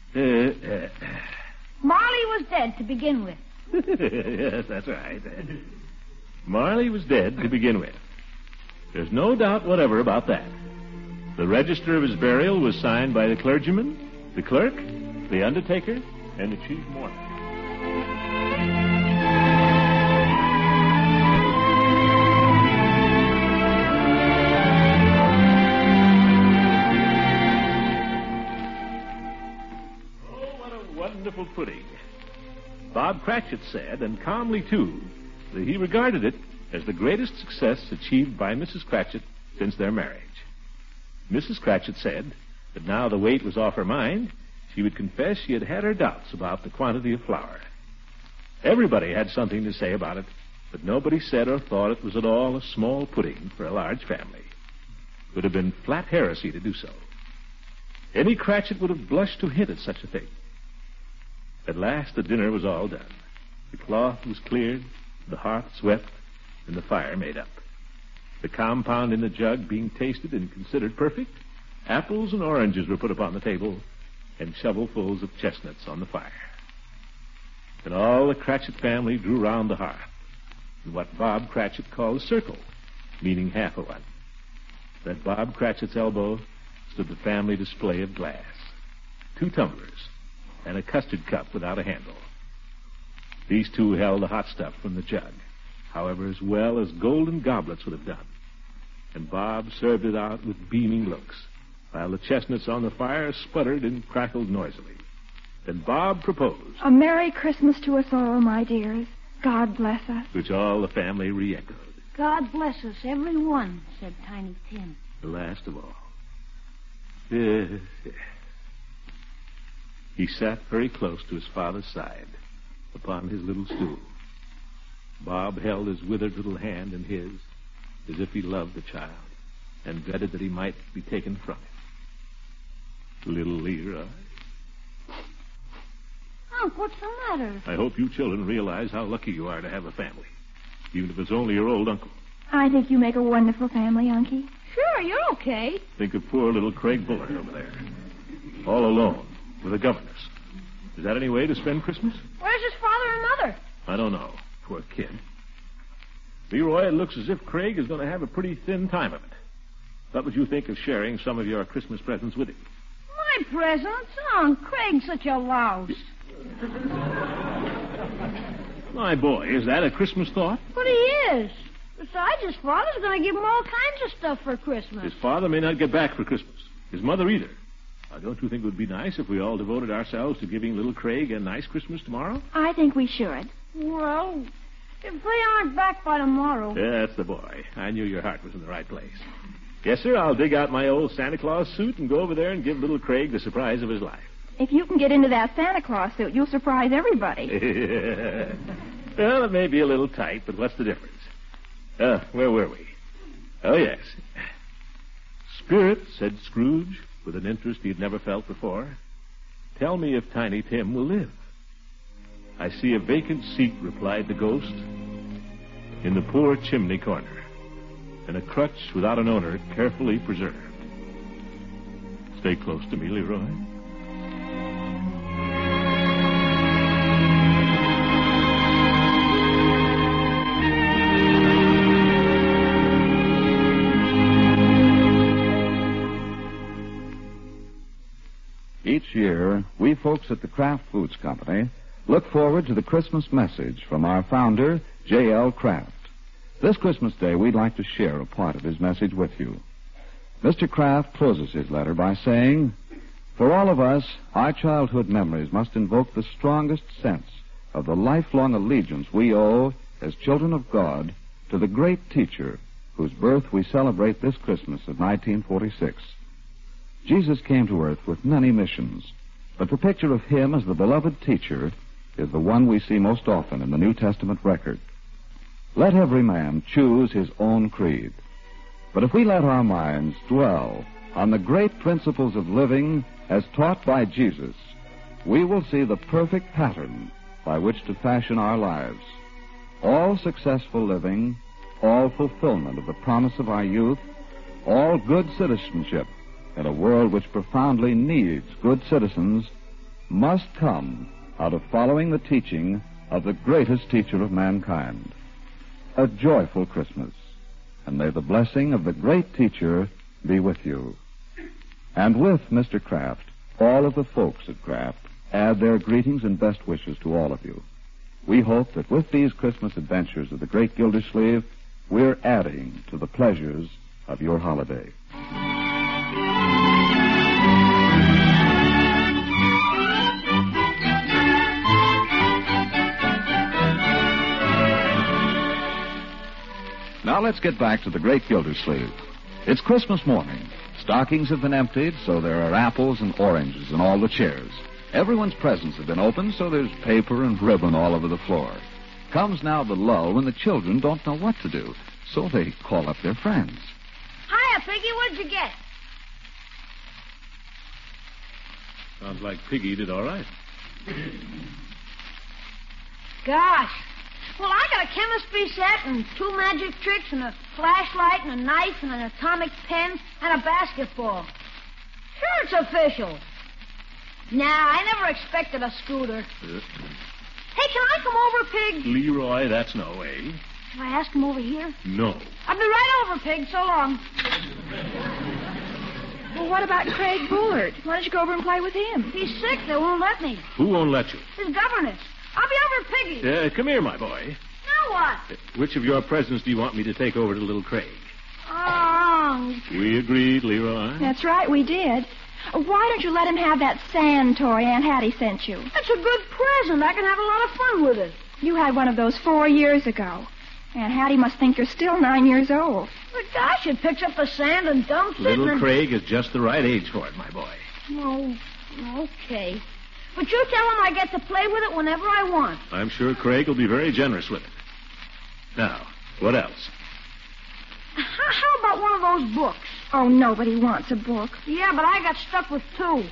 Marley was dead to begin with. Yes, that's right. Marley was dead to begin with. There's no doubt whatever about that. The register of his burial was signed by the clergyman, the clerk, the undertaker, and the chief mourner. Oh, what a wonderful pudding. Bob Cratchit said, and calmly too, that he regarded it as the greatest success achieved by Mrs. Cratchit since their marriage. Mrs. Cratchit said that now the weight was off her mind, she would confess she had had her doubts about the quantity of flour. Everybody had something to say about it, but nobody said or thought it was at all a small pudding for a large family. It would have been flat heresy to do so. Any Cratchit would have blushed to hint at such a thing. At last, the dinner was all done. The cloth was cleared, the hearth swept, and the fire made up. The compound in the jug being tasted and considered perfect, apples and oranges were put upon the table, and shovelfuls of chestnuts on the fire. And all the Cratchit family drew round the hearth, in what Bob Cratchit called a circle, meaning half a one. At Bob Cratchit's elbow stood the family display of glass, 2 tumblers, and a custard cup without a handle. These two held the hot stuff from the jug, however, as well as golden goblets would have done. And Bob served it out with beaming looks, while the chestnuts on the fire sputtered and crackled noisily. Then Bob proposed, "A Merry Christmas to us all, my dears. God bless us." which all the family re-echoed. God bless us, every one, said Tiny Tim. The last of all. Yes. He sat very close to his father's side, upon his little stool. Bob held his withered little hand in his, as if he loved the child, and dreaded that he might be taken from him. Little Leroy. Unc, what's the matter? I hope you children realize how lucky you are to have a family, even if it's only your old uncle. I think you make a wonderful family, Unky. Sure, you're okay. Think of poor little Craig Bullard over there, all alone with a governess. Is that any way to spend Christmas? Where's his father and mother? I don't know. Poor kid. Leroy, it looks as if Craig is going to have a pretty thin time of it. What would you think of sharing some of your Christmas presents with him? My presents? Oh, Craig's such a louse. My boy, is that a Christmas thought? But he is. Besides, his father's going to give him all kinds of stuff for Christmas. His father may not get back for Christmas. His mother either. Now, don't you think it would be nice if we all devoted ourselves to giving little Craig a nice Christmas tomorrow? I think we should. Well, if they aren't back by tomorrow... That's the boy. I knew your heart was in the right place. Yes, sir, I'll dig out my old Santa Claus suit and go over there and give little Craig the surprise of his life. If you can get into that Santa Claus suit, you'll surprise everybody. Well, it may be a little tight, but what's the difference? Where were we? Oh, yes. Spirit, said Scrooge, with an interest he had never felt before, tell me if Tiny Tim will live. I see a vacant seat, replied the ghost, in the poor chimney corner, and a crutch without an owner carefully preserved. Stay close to me, Leroy. Each year, we folks at the Kraft Foods Company look forward to the Christmas message from our founder, J.L. Kraft. This Christmas Day, we'd like to share a part of his message with you. Mr. Kraft closes his letter by saying, "For all of us, our childhood memories must invoke the strongest sense of the lifelong allegiance we owe as children of God to the great teacher whose birth we celebrate this Christmas of 1946. Jesus came to earth with many missions, but the picture of him as the beloved teacher is the one we see most often in the New Testament record. Let every man choose his own creed. But if we let our minds dwell on the great principles of living as taught by Jesus, we will see the perfect pattern by which to fashion our lives. All successful living, all fulfillment of the promise of our youth, all good citizenship in a world which profoundly needs good citizens must come out of following the teaching of the greatest teacher of mankind. A joyful Christmas, and may the blessing of the great teacher be with you." And with Mr. Kraft, all of the folks at Kraft add their greetings and best wishes to all of you. We hope that with these Christmas adventures of the great Gildersleeve, we're adding to the pleasures of your holiday. Now let's get back to the great Gildersleeve. It's Christmas morning. Stockings have been emptied, so there are apples and oranges in all the chairs. Everyone's presents have been opened, so there's paper and ribbon all over the floor. Comes now the lull when the children don't know what to do, so they call up their friends. Hiya, Piggy, what'd you get? Sounds like Piggy did all right. Gosh. Well, I got a chemistry set and 2 magic tricks and a flashlight and a knife and an atomic pen and a basketball. Sure, it's official. Nah, I never expected a scooter. Hey, can I come over, Pig? Leroy, that's no way. Can I ask him over here? No. I'll be right over, Pig. So long. Well, what about Craig Bullard? Why don't you go over and play with him? He's sick. They won't let me. Who won't let you? His governess. I'll be over, Piggy. Come here, my boy. Now what? Which of your presents do you want me to take over to little Craig? Oh. We agreed, Leroy. That's right, we did. Why don't you let him have that sand toy Aunt Hattie sent you? That's a good present. I can have a lot of fun with it. You had one of those 4 years ago. Aunt Hattie must think you're still 9 years old. But gosh, it picks up the sand and dumps it. Little Craig is just the right age for it, my boy. Oh, okay. But you tell him I get to play with it whenever I want. I'm sure Craig will be very generous with it. Now, what else? How about one of those books? Oh, nobody wants a book. Yeah, but I got stuck with 2.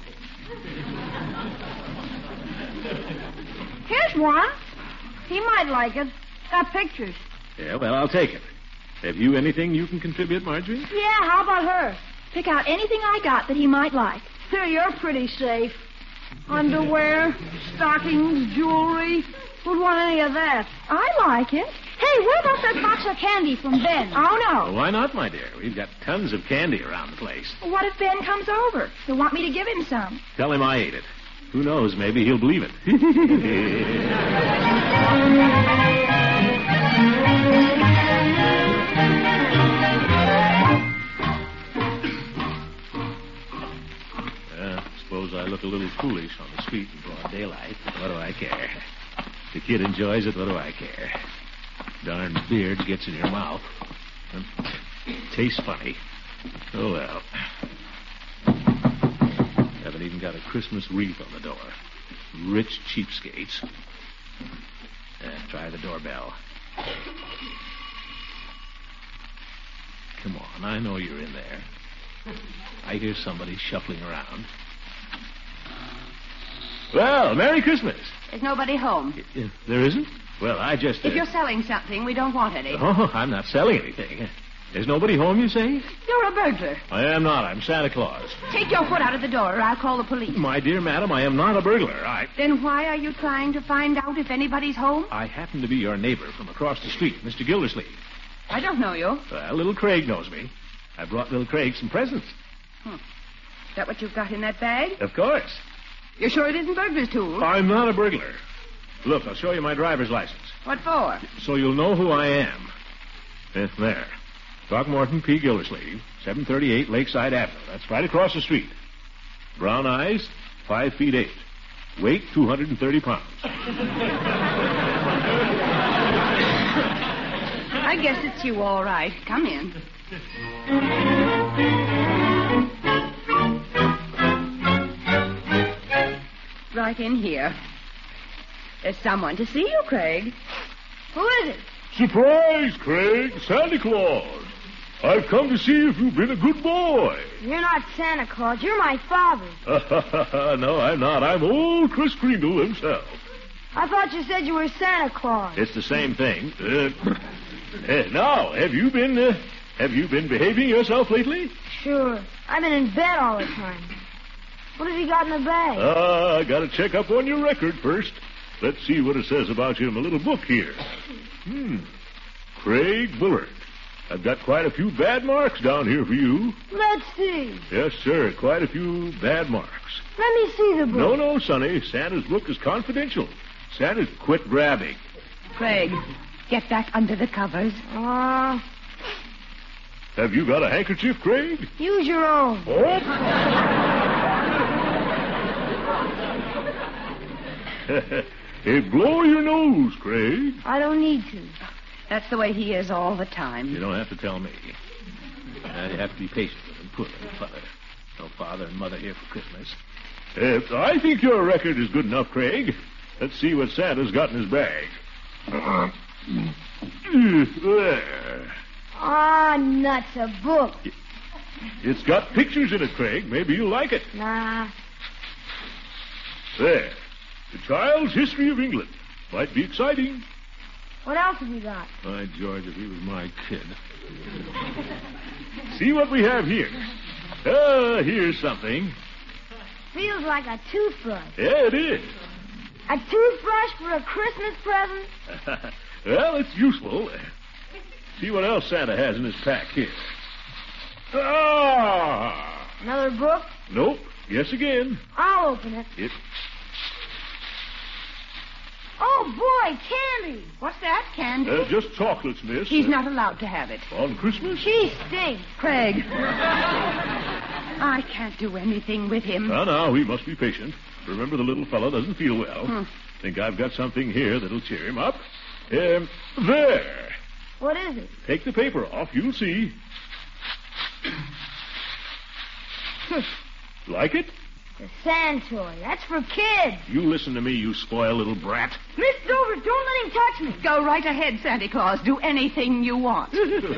Here's one. He might like it. Got pictures. Yeah, well, I'll take it. Have you anything you can contribute, Marjorie? Yeah, how about her? Pick out anything I got that he might like. You're pretty safe. Underwear, stockings, jewelry. Who'd want any of that? I like it. Hey, what about that box of candy from Ben? Oh, no. Well, why not, my dear? We've got tons of candy around the place. What if Ben comes over? He'll want me to give him some. Tell him I ate it. Who knows? Maybe he'll believe it. Suppose I look a little foolish on the street in broad daylight. What do I care? The kid enjoys it. What do I care? Darn beard gets in your mouth. Tastes funny. Oh, well. Haven't even got a Christmas wreath on the door. Rich cheapskates. Try the doorbell. Come on, I know you're in there. I hear somebody shuffling around. Well, Merry Christmas. There's nobody home. There isn't? Well, I just... If you're selling something, we don't want any. Oh, I'm not selling anything. There's nobody home, you say? You're a burglar. I am not. I'm Santa Claus. Take your foot out of the door, or I'll call the police. My dear madam, I am not a burglar. Then why are you trying to find out if anybody's home? I happen to be your neighbor from across the street, Mr. Gildersleeve. I don't know you. Well, little Craig knows me. I brought little Craig some presents. Is that what you've got in that bag? Of course. You're sure it isn't burglar's tools? I'm not a burglar. Look, I'll show you my driver's license. What for? So you'll know who I am. There. Throckmorton P. Gildersleeve, 738 Lakeside Avenue. That's right across the street. Brown eyes, 5 feet 8. Weight, 230 pounds. I guess it's you, all right. Come in. Right in here. There's someone to see you, Craig. Who is it? Surprise, Craig. Santa Claus. I've come to see if you've been a good boy. You're not Santa Claus. You're my father. No, I'm not. I'm old Kris Kringle himself. I thought you said you were Santa Claus. It's the same thing. Now, have you been behaving yourself lately? Sure. I've been in bed all the time. What has he got in the bag? I got to check up on your record first. Let's see what it says about you in the little book here. Craig Bullard. I've got quite a few bad marks down here for you. Let's see. Yes, sir. Quite a few bad marks. Let me see the book. No, Sonny. Santa's book is confidential. Santa's quit grabbing. Craig, get back under the covers. Have you got a handkerchief, Craig? Use your own. Oh. Hey, blow your nose, Craig. I don't need to. That's the way he is all the time. You don't have to tell me. You have to be patient with him. Poor little father. No father and mother here for Christmas. I think your record is good enough, Craig. Let's see what Santa's got in his bag. There. Nuts, a book. It's got pictures in it, Craig. Maybe you'll like it. Nah. There. The Child's History of England. Might be exciting. What else have you got? By George, if he was my kid. See what we have here. Here's something. Feels like a toothbrush. Yeah, it is. A toothbrush for a Christmas present? Well, it's useful. See what else Santa has in his pack here. Another book? Nope. Guess again. I'll open it. Oh, boy, candy. What's that, candy? Just chocolates, miss. He's not allowed to have it. On Christmas? She stinks. Craig. I can't do anything with him. Now, we must be patient. Remember, the little fellow doesn't feel well. Think I've got something here that'll cheer him up. There. What is it? Take the paper off. You'll see. Like it? The sand toy. That's for kids. You listen to me, you spoiled little brat. Miss Dover, don't let him touch me. Go right ahead, Santa Claus. Do anything you want.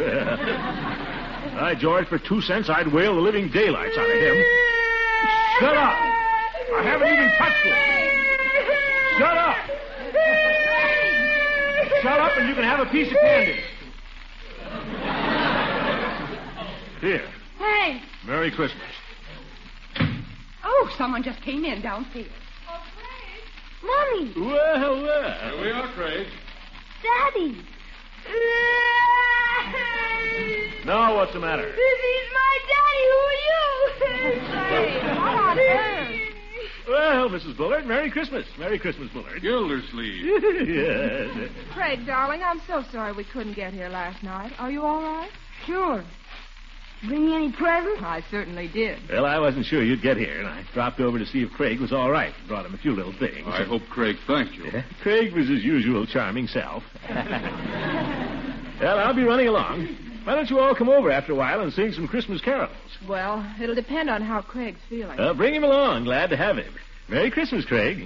Hi, George, for 2 cents, I'd whale the living daylights out of him. Shut up. I haven't even touched you. Shut up. Shut up and you can have a piece of candy. Here. Hey. Merry Christmas. Oh, someone just came in downstairs. Mommy! Well, well. Here we are, Craig. Daddy! Now, what's the matter? He's my daddy. Who are you? Say, what on earth? Well, Mrs. Bullard, Merry Christmas. Merry Christmas, Bullard. Gildersleeve. Yes. Craig, darling, I'm so sorry we couldn't get here last night. Are you all right? Sure. Bring me any presents? I certainly did. Well, I wasn't sure you'd get here, and I dropped over to see if Craig was all right. Brought him a few little things. I hope Craig thanked you. Yeah. Craig was his usual charming self. Well, I'll be running along. Why don't you all come over after a while and sing some Christmas carols? Well, it'll depend on how Craig's feeling. Bring him along. Glad to have him. Merry Christmas, Craig.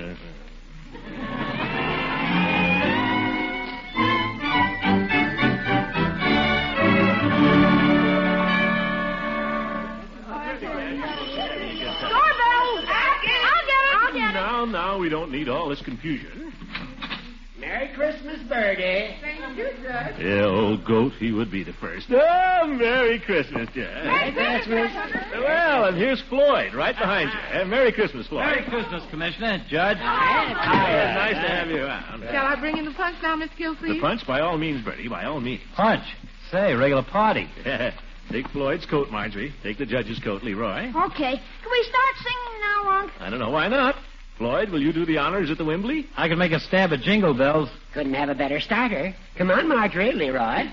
Now, we don't need all this confusion. Merry Christmas, Birdie. Thank you, Judge. Yeah, old goat, he would be the first. Oh, Merry Christmas, Judge. Merry Christmas. Well, and here's Floyd, right behind you. Merry Christmas, Floyd. Merry Christmas, Commissioner, Judge. Nice to have you around. Shall I bring in the punch now, Miss Gilsleeve? The punch, by all means, Birdie, by all means. Punch. Say, regular party. Take Floyd's coat, Marjorie. Take the judge's coat, Leroy. Okay. Can we start singing now, Unc? I don't know. Why not? Floyd, will you do the honors at the Wembley? I can make a stab at Jingle Bells. Couldn't have a better starter. Come on, Marjorie, Leroy.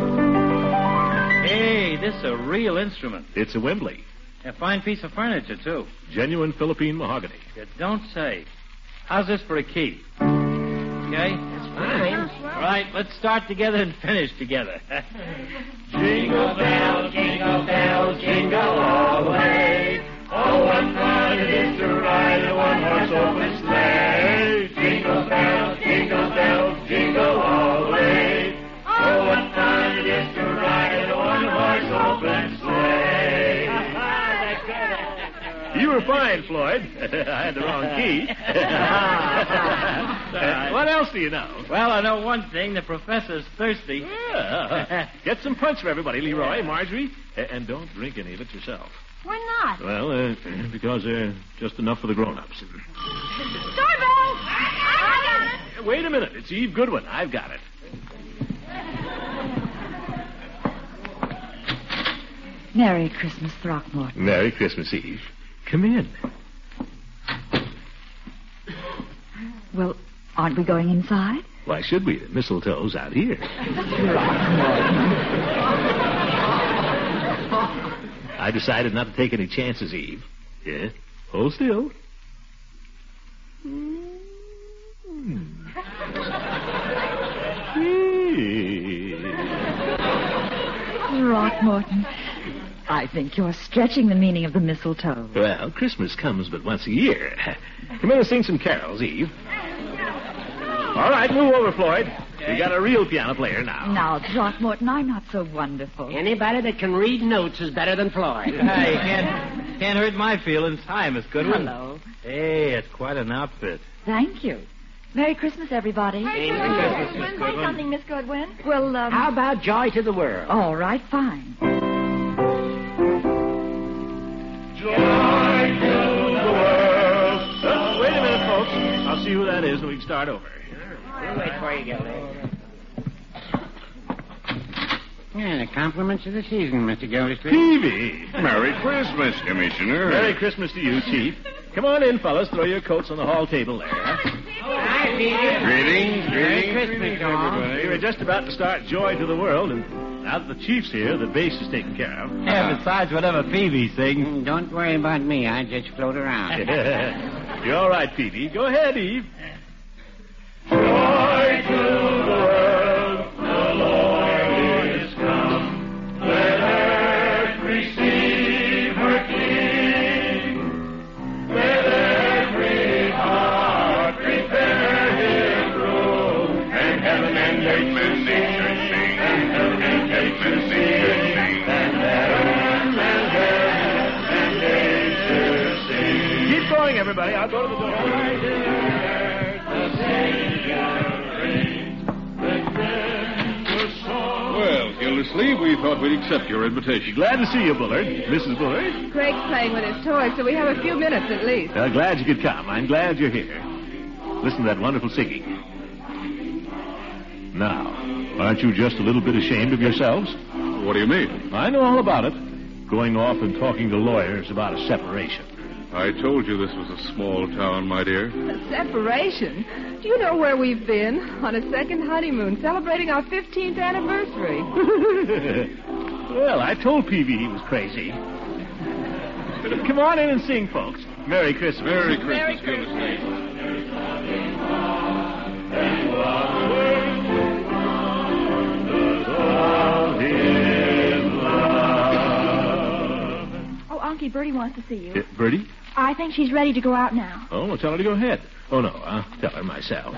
Hey, this is a real instrument. It's a Wembley. A fine piece of furniture, too. Genuine Philippine mahogany. You don't say. How's this for a key? Okay? That's fine. Right, let's start together and finish together. Jingle bells, jingle all the way. Oh, what fun it is to ride a one-horse open sleigh. Jingle bells, jingle all the way. Oh, what fun it is to ride a one-horse open sleigh. You were fine, Floyd. I had the wrong key. What else do you know? Well, I know one thing. The professor's thirsty. Yeah. Get some punch for everybody, Leroy, Marjorie. And don't drink any of it yourself. Why not? Well, because just enough for the grown-ups. Doorbell! I got it. Wait a minute. It's Eve Goodwin. I've got it. Merry Christmas, Throckmorton. Merry Christmas, Eve. Come in. Well, aren't we going inside? Why should we? The mistletoe's out here. I decided not to take any chances, Eve. Yeah? Hold still. Throckmorton, I think you're stretching the meaning of the mistletoe. Well, Christmas comes but once a year. Come in and sing some carols, Eve. All right, move over, Floyd. We got a real piano player now. Now, Throckmorton, I'm not so wonderful. Anybody that can read notes is better than Floyd. Hey, can't hurt my feelings. Hi, Miss Goodwin. Hello. Hey, it's quite an outfit. Thank you. Merry Christmas, everybody. Merry Christmas. Say something, Miss Goodwin. Well, How about Joy to the World? All right, fine. Joy to the world. Wait a minute, folks. I'll see who that is, and we can start over. We'll wait for you, Gildy. Yeah, the compliments of the season, Mr. Gildersleeve. Peavy! Merry Christmas, Commissioner. Merry Christmas to you, Chief. Come on in, fellas. Throw your coats on the hall table there. Hi, Peavy. Greetings, Merry Christmas, everybody. We were just about to start Joy to the World, and now that the Chief's here, the bass is taken care of. Yeah, besides whatever Peavy sings. Don't worry about me. I just float around. You're all right, Peavy. Go ahead, Eve. Joy to the world, the Lord is come. Let earth receive her King. Let every heart prepare him room. And heaven and earth will sing, and heaven and earth will sing, and heaven and nature sing. Keep going, everybody. I'll go to the door. Well, Gildersleeve, we thought we'd accept your invitation. Glad to see you, Bullard. Mrs. Bullard. Craig's playing with his toys, so we have a few minutes at least. Glad you could come. I'm glad you're here. Listen to that wonderful singing. Now, aren't you just a little bit ashamed of yourselves? What do you mean? I know all about it. Going off and talking to lawyers about a separation. I told you this was a small town, my dear. A separation? Do you know where we've been? On a second honeymoon, celebrating our 15th anniversary. Well, I told Peavy he was crazy. Come on in and sing, folks. Merry Christmas. Merry Christmas. Merry Christmas. Oh, Unky, Bertie wants to see you. Bertie? I think she's ready to go out now. Oh, well, tell her to go ahead. Oh, no, I'll tell her myself.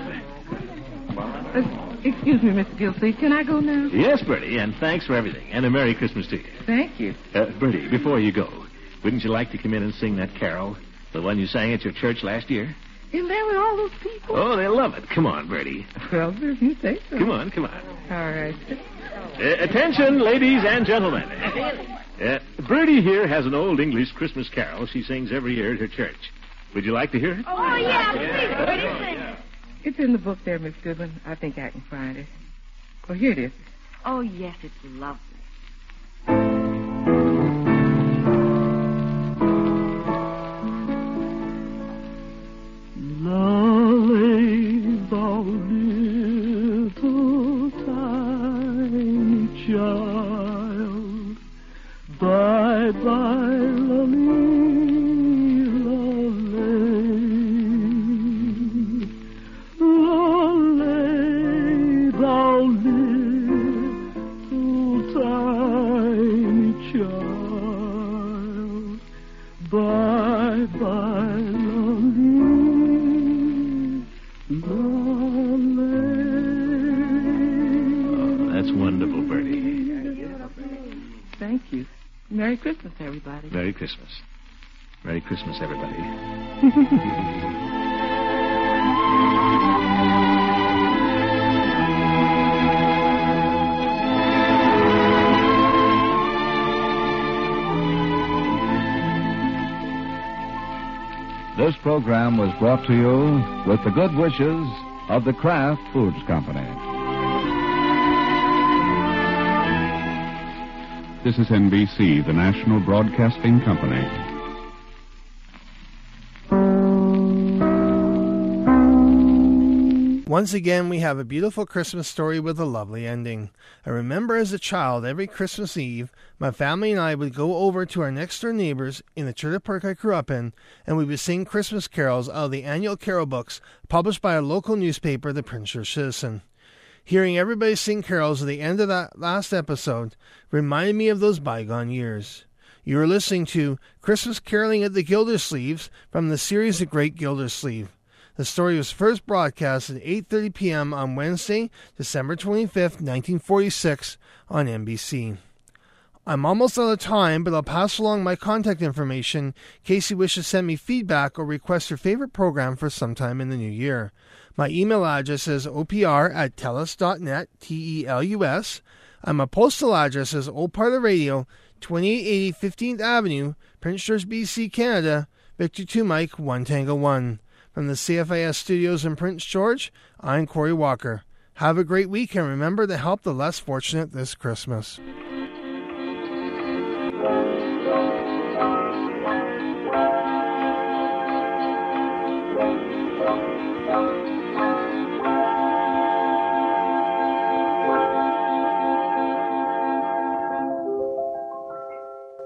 Excuse me, Mr. Gilsey. Can I go now? Yes, Bertie, and thanks for everything. And a Merry Christmas to you. Thank you. Bertie, before you go, wouldn't you like to come in and sing that carol? The one you sang at your church last year? In there with all those people? Oh, they love it. Come on, Bertie. Well, if you say so. Come on. All right. Attention, ladies and gentlemen. Bertie here has an old English Christmas carol she sings every year at her church. Would you like to hear it? Oh, yeah, please, Bertie, sing it. It's in the book there, Miss Goodwin. I think I can find it. Oh, here it is. Oh, yes, it's lovely. Lolly, thou little tiny child, bye-bye, lolly, lolly, lolly, thou little tiny child, bye-bye, That's wonderful, Bertie. Thank you. Merry Christmas, everybody. Merry Christmas. Merry Christmas, everybody. This program was brought to you with the good wishes of the Kraft Foods Company. This is NBC, the national broadcasting company. Once again, we have a beautiful Christmas story with a lovely ending. I remember as a child, every Christmas Eve, my family and I would go over to our next-door neighbors in the trailer park I grew up in, and we would sing Christmas carols out of the annual carol books published by our local newspaper, the Prince George Citizen. Hearing everybody sing carols at the end of that last episode reminded me of those bygone years. You are listening to Christmas Caroling at the Gildersleeves from the series The Great Gildersleeve. The story was first broadcast at 8:30 p.m. on Wednesday, December 25th, 1946 on NBC. I'm almost out of time, but I'll pass along my contact information in case you wish to send me feedback or request your favorite program for sometime in the new year. My email address is opr@telus.net, TELUS. And my postal address is Old Part of Radio, 2880 15th Avenue, Prince George, BC, Canada, Victor 2 Mike, 1 Tango 1. From the CFIS studios in Prince George, I'm Corey Walker. Have a great week and remember to help the less fortunate this Christmas.